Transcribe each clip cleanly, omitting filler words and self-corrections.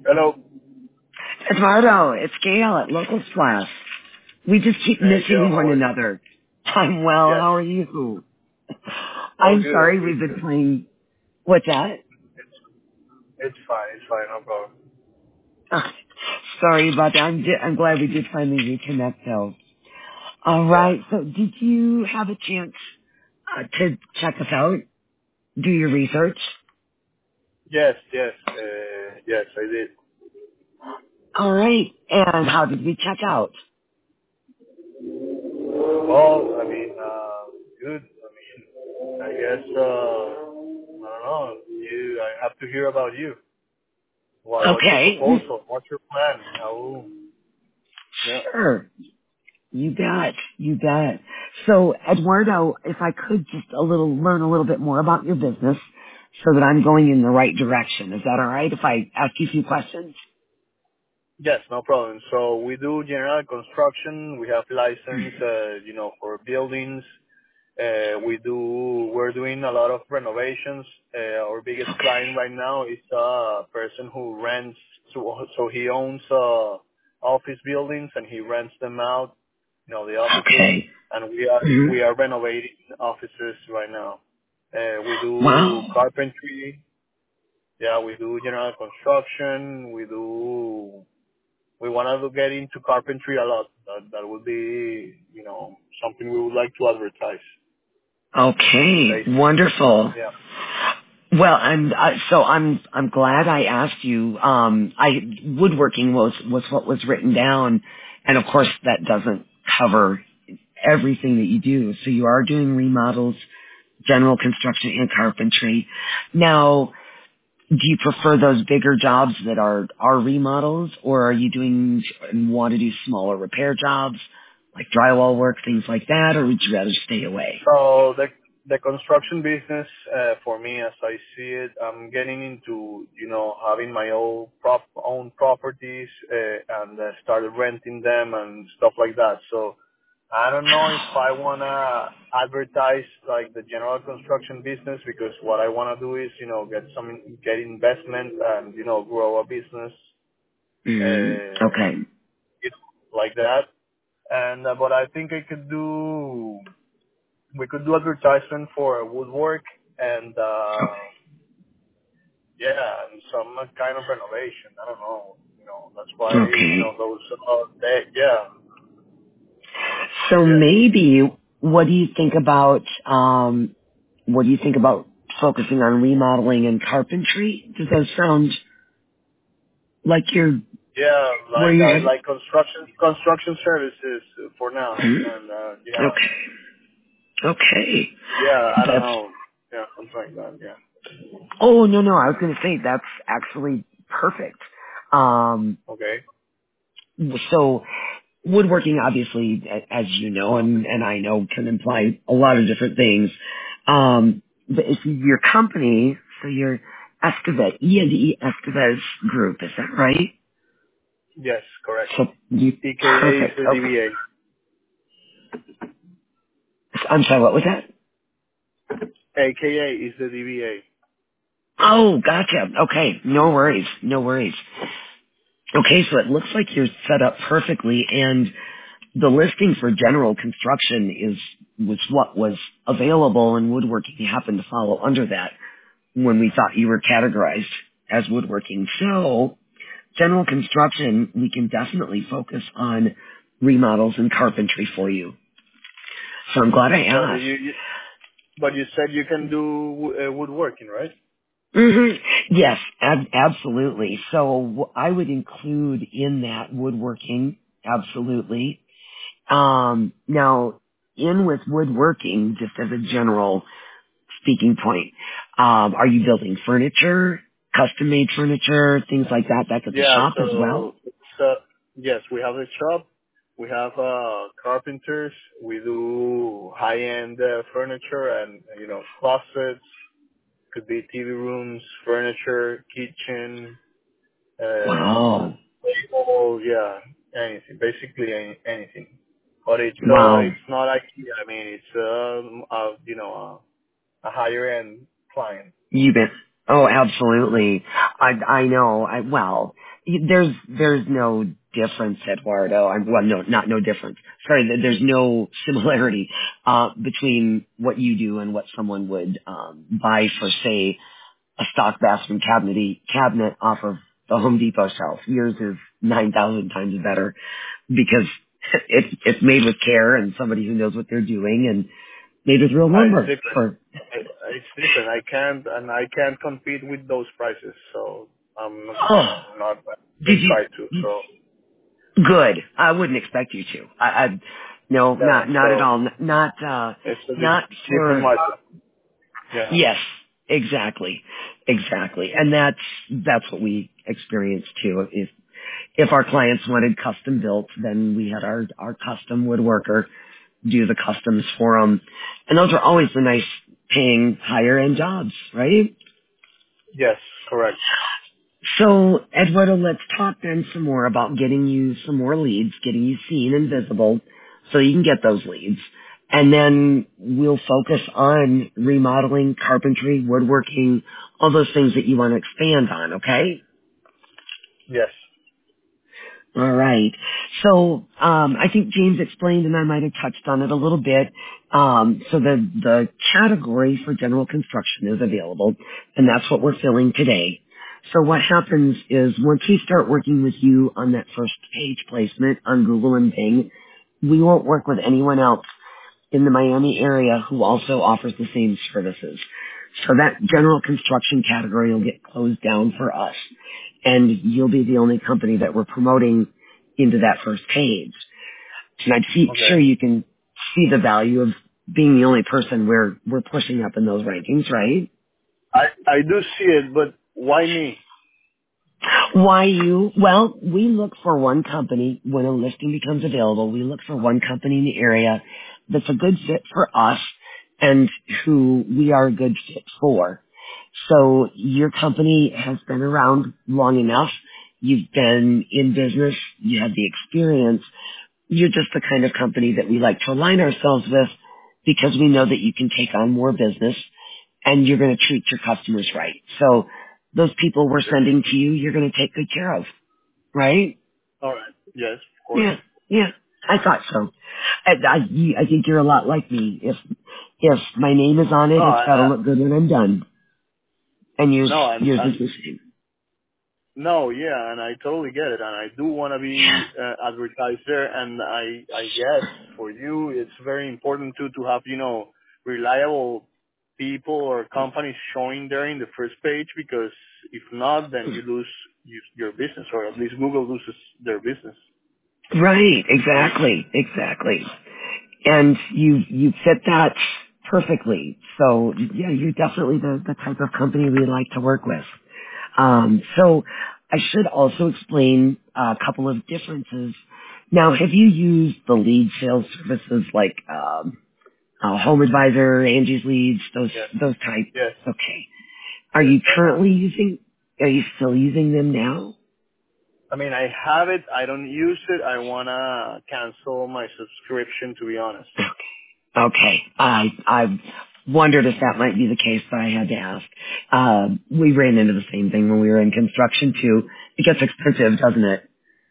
Hello. Eduardo, it's Gail at Local Splash. We just keep Hey, Joe. missing How one are you? another. I'm well. Yes. How are you? All I'm good. All sorry good. we've been playing. What's that? It's fine. It's fine. No problem. Ah, sorry about that. I'm glad we did finally reconnect, though. All Yeah. right. So, did you have a chance to check us out? Do your research? Yes. Yes. Yes, I did. All right. And how did we check out? Well, I mean, good. I mean, I guess, I don't know. I have to hear about you. What's your Okay. proposal? What's your plan? How? Yeah. Sure. You bet. You bet. So, Eduardo, if I could just learn a little bit more about your business so that I'm going in the right direction. Is that all right if I ask you a few questions? Yes, no problem. So we do general construction. We have license, for buildings. We're doing a lot of renovations. Our biggest client right now is a person who rents, so he owns, office buildings and he rents them out, the offices, Okay. and we are, Mhm. we are renovating offices right now. We do Wow. carpentry. Yeah, we do general construction. We want to get into carpentry a lot. That would be, something we would like to advertise. Okay. Basically. Wonderful. Yeah. Well, I'm glad I asked you. Woodworking was what was written down, and of course that doesn't cover everything that you do. So you are doing remodels, general construction, and carpentry. Now, do you prefer those bigger jobs that are remodels, or are you doing and want to do smaller repair jobs like drywall work, things like that, or would you rather stay away? So the construction business, for me, as I see it, I'm getting into, having my own properties, and started renting them and stuff like that. So I don't know if I wanna advertise like the general construction business, because what I wanna do is, get investment and, grow a business, Okay. it's like that. And but I think we could do advertisement for woodwork and, and some kind of renovation. I don't know. That's why, Okay. those, yeah, So yeah. maybe what do you think about focusing on remodeling and carpentry? Does that sound like you're Yeah, where like you're like construction services for now, Hmm? and Okay. Okay. I don't That's know, something like that. Yeah. oh no, I was gonna say that's actually perfect. Um Okay. so woodworking obviously as you know and I know can imply a lot of different things. But if your company, so your Estevez, E&E Estevez group, is that right? Yes, correct. So you EKA is perfect. the Okay. DBA. I'm sorry, what was that? AKA is the DBA. Oh, gotcha. Okay, no worries, no worries. Okay, so it looks like you're set up perfectly, and the listing for general construction was what was available, and woodworking happened to follow under that when we thought you were categorized as woodworking. So, general construction, we can definitely focus on remodels and carpentry for you. So I'm glad I But asked. you said you can do woodworking, right? hmm Yes, absolutely. So I would include in that woodworking, absolutely. Now, in with woodworking, just as a general speaking point, are you building furniture, custom-made furniture, things like that, back at the Yeah. shop as well? So yes, we have a shop. We have carpenters. We do high-end furniture and closets. Could be TV rooms, furniture, kitchen, Wow. table, yeah, anything. Basically anything. But Wow. it's not IKEA. I mean, it's a higher end client. You bet. Oh, absolutely. I know. Well, There's no difference, Eduardo. Well, no, not no difference. Sorry, there's no similarity between what you do and what someone would buy for, say, a stock bathroom cabinet off of the Home Depot shelf. Yours is 9,000 times better because it's made with care and somebody who knows what they're doing and made with real It's lumber. different. It's different. I can't compete with those prices. So Oh, I'm not did even you? try to. So Good. I wouldn't expect you to. No, yeah. not at So all. it's a Not different for. market. Yeah. Yes, exactly, and that's what we experienced too. If our clients wanted custom built, then we had our custom woodworker do the customs for them, and those are always the nice paying higher end jobs, right? Yes. Correct. So, Eduardo, let's talk then some more about getting you some more leads, getting you seen and visible so you can get those leads. And then we'll focus on remodeling, carpentry, woodworking, all those things that you want to expand on, okay? Yes. All right. So I think James explained, and I might have touched on it a little bit. So the category for general construction is available, and that's what we're filling today. So what happens is once we start working with you on that first page placement on Google and Bing, we won't work with anyone else in the Miami area who also offers the same services. So that general construction category will get closed down for us. And you'll be the only company that we're promoting into that first page. And Okay. sure you can see the value of being the only person we're pushing up in those rankings, right? I do see it, but why me? Why you? Well, we look for one company when a listing becomes available. We look for one company in the area that's a good fit for us and who we are a good fit for. So your company has been around long enough. You've been in business. You have the experience. You're just the kind of company that we like to align ourselves with because we know that you can take on more business and you're going to treat your customers right. So those people we're Okay. sending to you, you're going to take good care of, right? All right. Yes, of course. Yeah, yeah. I thought so. I think you're a lot like me. If my name is on No, it, it's got to look good when I'm done. And yours, no, yours is the same. no, yeah, and I totally get it, and I do want to Yeah. be advertised there, and I guess for you it's very important too to have reliable people or companies showing there in the first page, because if not, then you lose your business, or at least Google loses their business. Right. Exactly. And you fit that perfectly. So yeah, you're definitely the type of company we like to work with. So I should also explain a couple of differences. Now, have you used the lead sales services like Home Advisor, Angie's Leads, Yes, those types? yes, Okay. yes, I have. Are you still using them now? I mean, I have it. I don't use it. I wanna cancel my subscription, to be honest. Okay. I wondered if that might be the case, but I had to ask. We ran into the same thing when we were in construction too. It gets expensive, doesn't it?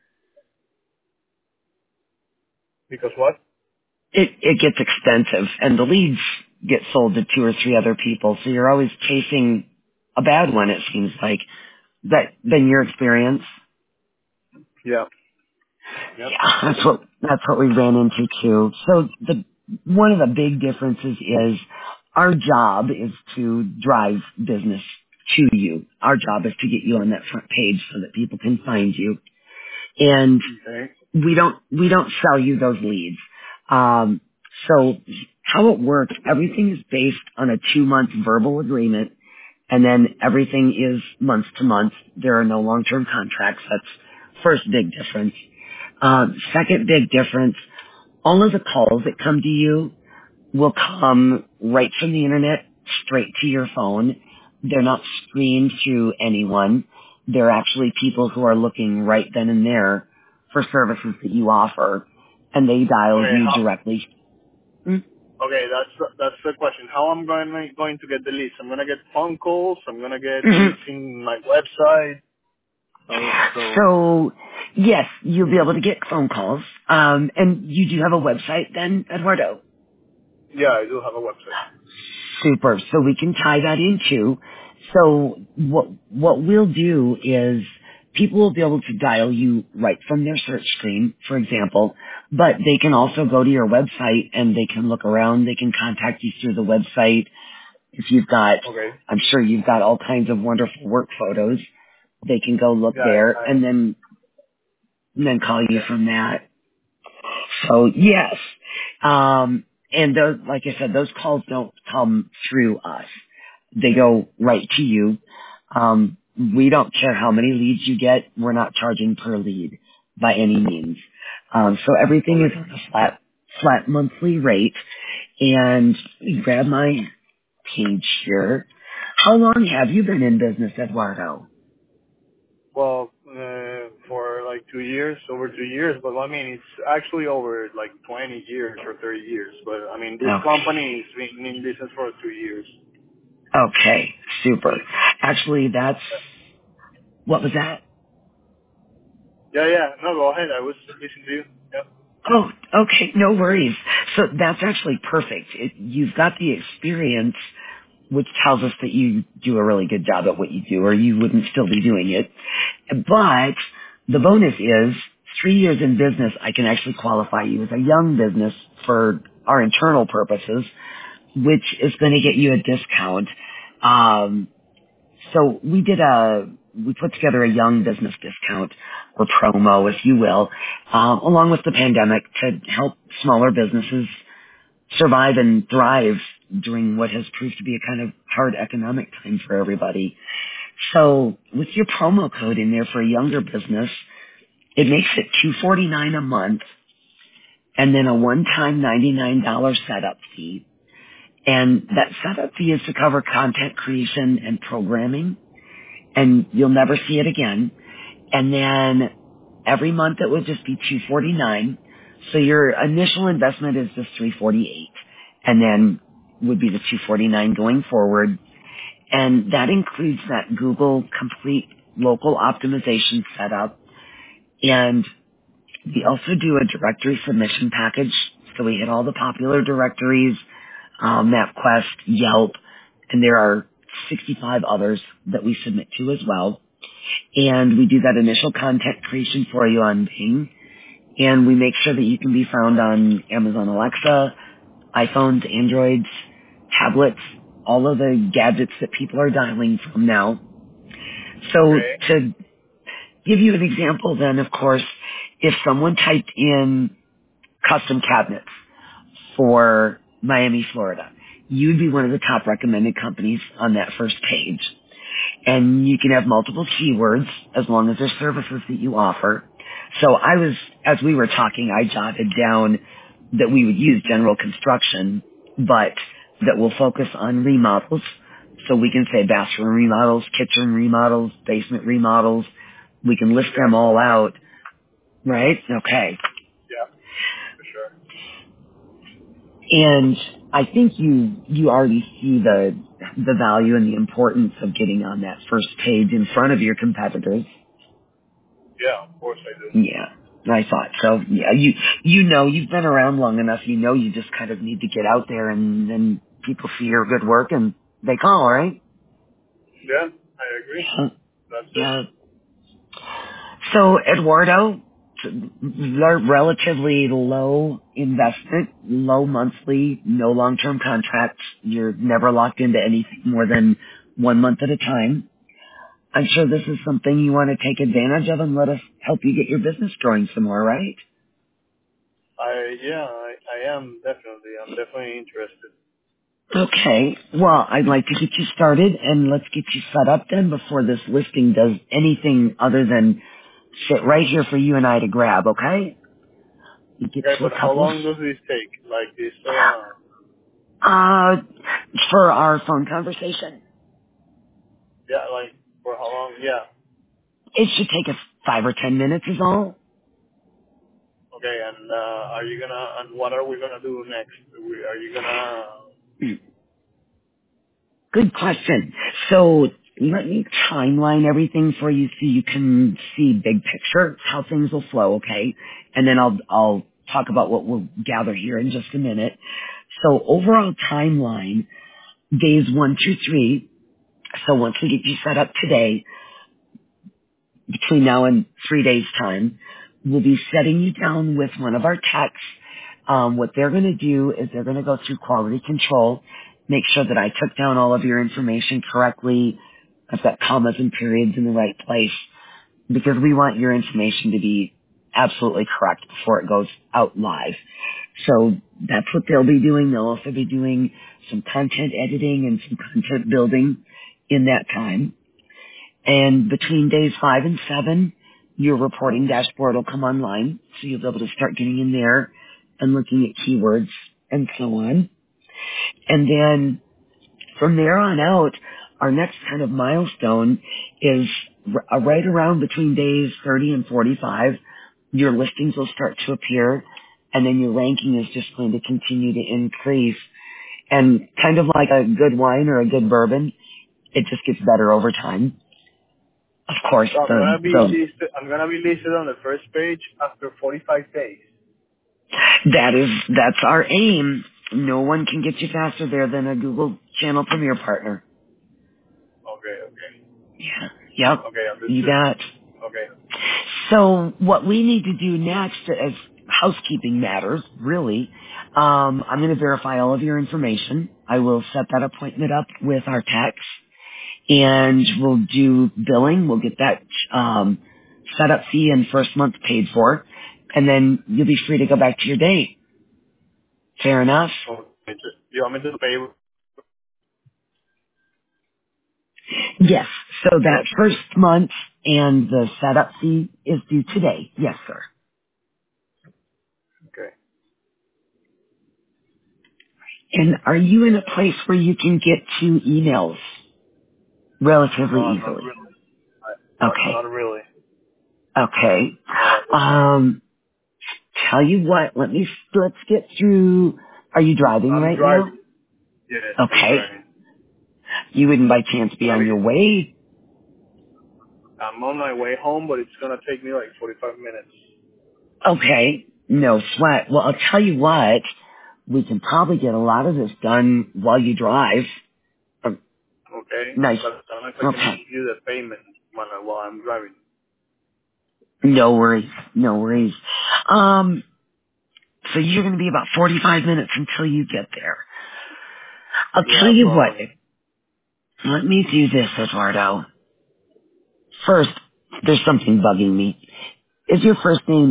Because what? It gets expensive, and the leads get sold to two or three other people, so you're always chasing a bad one, it seems like. That been your experience? Yeah. Yep. Yeah, that's what we ran into too. So one of the big differences is our job is to drive business to you. Our job is to get you on that front page so that people can find you. And Okay. we don't sell you those leads. So how it works, everything is based on a 2-month verbal agreement, and then everything is month to month. There are no long-term contracts. That's first big difference. Second big difference, all of the calls that come to you will come right from the internet straight to your phone. They're not screened through anyone. They're actually people who are looking right then and there for services that you offer, and they dial Okay. you directly. Okay, that's the question. How I'm going to get the leads? I'm gonna get phone calls. I'm gonna get Mm-hmm. leads in my website. So, yes, you'll be able to get phone calls. And you do have a website then, Eduardo? Yeah, I do have a website. Super. So we can tie that in too. So what we'll do is people will be able to dial you right from their search screen, for example, but they can also go to your website and they can look around. They can contact you through the website. If you've got, Okay. I'm sure you've got all kinds of wonderful work photos. They can go look Yeah, there and then call you yeah. from that. So yes. And those, like I said, those calls don't come through us. They go right to you. We don't care how many leads you get. We're not charging per lead by any means. So everything is Okay. on a flat monthly rate. And let me grab my page here. How long have you been in business, Eduardo? Well, for like 2 years, over 2 years, but I mean, it's actually over like 20 years or 30 years. But I mean, this company has been in business for 2 years. Okay, super. Actually, that's, what was that? Yeah. No, go ahead. I was listening to you. Yeah. Oh, okay, no worries. So that's actually perfect. You've got the experience, which tells us that you do a really good job at what you do, or you wouldn't still be doing it. But the bonus is 3 years in business, I can actually qualify you as a young business for our internal purposes, which is going to get you a discount. So we put together a young business discount or promo, if you will, along with the pandemic to help smaller businesses survive and thrive during what has proved to be a kind of hard economic time for everybody. So with your promo code in there for a younger business, it makes it $249 a month and then a one-time $99 setup fee. And that setup fee is to cover content creation and programming, and you'll never see it again. And then every month it would just be $249. So your initial investment is just $348, and then would be the $249 going forward. And that includes that Google Complete local optimization setup. And we also do a directory submission package. So we hit all the popular directories, MapQuest, Yelp, and there are 65 others that we submit to as well. And we do that initial content creation for you on Bing. And we make sure that you can be found on Amazon Alexa, iPhones, Androids, tablets, all of the gadgets that people are dialing from now. So Okay. to give you an example then, of course, if someone typed in custom cabinets for Miami, Florida, you'd be one of the top recommended companies on that first page. And you can have multiple keywords as long as there's services that you offer. So as we were talking, I jotted down that we would use general construction, but that we'll focus on remodels. So we can say bathroom remodels, kitchen remodels, basement remodels. We can list them all out, right? Okay. Yeah, for sure. And I think you already see the value and the importance of getting on that first page in front of your competitors. Yeah, of course I do. Yeah, I thought so. Yeah, you know you've been around long enough. You know you just kind of need to get out there, and then people see your good work and they call, right? Yeah, I agree. That's it. Yeah. So Eduardo, relatively low investment, low monthly, no long-term contracts. You're never locked into anything more than 1 month at a time. I'm sure this is something you want to take advantage of and let us help you get your business growing some more, right? I am definitely. I'm definitely interested. Okay. Well, I'd like to get you started, and let's get you set up then before this listing does anything other than sit right here for you and I to grab, okay? You get Okay, to a but how couple long does this take? Like this? uh for our phone conversation. Yeah, like for how long? Yeah. It should take us 5 or 10 minutes is all. Okay, and are you gonna? And what are we gonna do next? Are you gonna? Good question. So let me timeline everything for you so you can see big picture, how things will flow, okay? And then I'll talk about what we'll gather here in just a minute. So overall timeline, days 1 through 3. So once we get you set up today, between now and 3 days time, we'll be setting you down with one of our techs. What they're going to do is they're going to go through quality control, make sure that I took down all of your information correctly. I've got commas and periods in the right place because we want your information to be absolutely correct before it goes out live. So that's what they'll be doing. They'll also be doing some content editing and some content building in that time. And between days 5 and 7, your reporting dashboard will come online, so you'll be able to start getting in there and looking at keywords and so on. And then from there on out, our next kind of milestone is right around between days 30 and 45, your listings will start to appear, and then your ranking is just going to continue to increase. And kind of like a good wine or a good bourbon, it just gets better over time. Of course, So I'm gonna be listed on the first page after 45 days. That's our aim. No one can get you faster there than a Google Channel Premier partner. Okay. Yeah. Yep. Okay, understood. You bet. Okay. So what we need to do next as housekeeping matters, really, I'm going to verify all of your information. I will set that appointment up with our techs, and we'll do billing. We'll get that setup fee and first month paid for, and then you'll be free to go back to your date. Fair enough? Okay. You want me to pay? Yes. So Hello? that first month and the setup fee is due today. Yes, sir. Okay. And are you in a place where you can get to emails relatively No, not easily? really. Not Okay. really. Okay. No. Tell you what, let's get through. Are you driving I'm right now? driving. Yes, I'm Okay. driving. You wouldn't by chance be on your Maybe way? I'm on my way home, but it's gonna take me like 45 minutes. Okay. No sweat. Well, I'll tell you what, we can probably get a lot of this done while you drive. Okay. Nice. But I don't know if I can Okay. give you the payment while I'm driving. No worries. No worries. So you're going to be about 45 minutes until you get there. I'll tell Yeah, you what. probably. Let me do this, Eduardo. First, there's something bugging me. Is your first name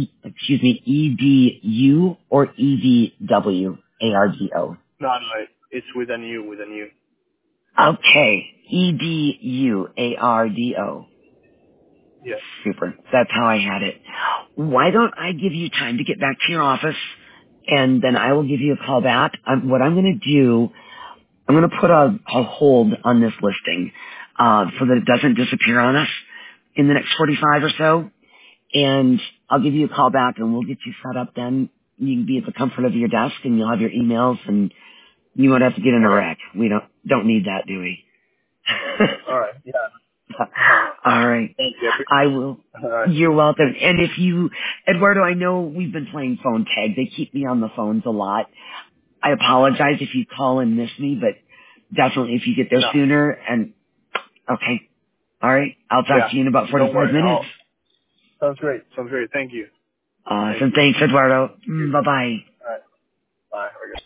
E-D-U or E-D-W-A-R-D-O? No, it's with a new. Okay. E-D-U-A-R-D-O. Yes. Super. That's how I had it. Why don't I give you time to get back to your office, and then I will give you a call back. What I'm going to do, I'm going to put a hold on this listing so that it doesn't disappear on us in the next 45 or so, and I'll give you a call back, and we'll get you set up then. You can be at the comfort of your desk, and you'll have your emails, and you won't have to get in a Okay. wreck. We don't need that, do we? All right. Yeah. All right. Thank you. I will. All right. You're welcome. And if you, Eduardo, I know we've been playing phone tag. They keep me on the phones a lot. I apologize if you call and miss me, but definitely if you get there No. sooner and, okay. All right. I'll talk Yeah. to you in about Don't 45 worry. minutes. Sounds great. Thank you. Thank Awesome. you. Thanks, Eduardo. You. Bye-bye.